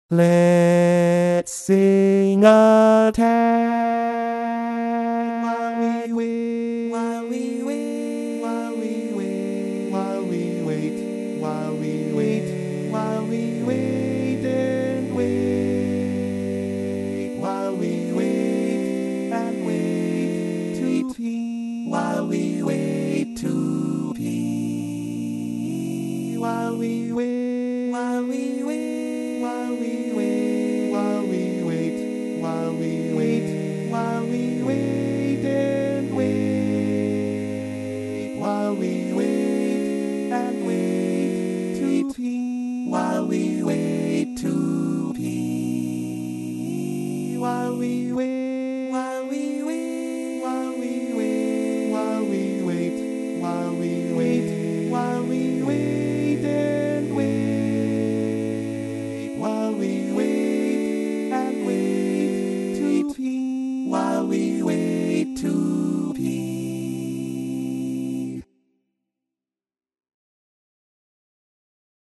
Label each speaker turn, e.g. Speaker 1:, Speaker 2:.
Speaker 1: Let's sing a tune while we wait, while we wait, while we wait, while we wait, while we wait, while we wait and wait, while we wait and wait to pee, while we wait to pee, while we wait, while we wait. While we wait, while we wait, while we wait, while we wait and wait, while we wait and wait to pee, while we wait to pee, while we wait.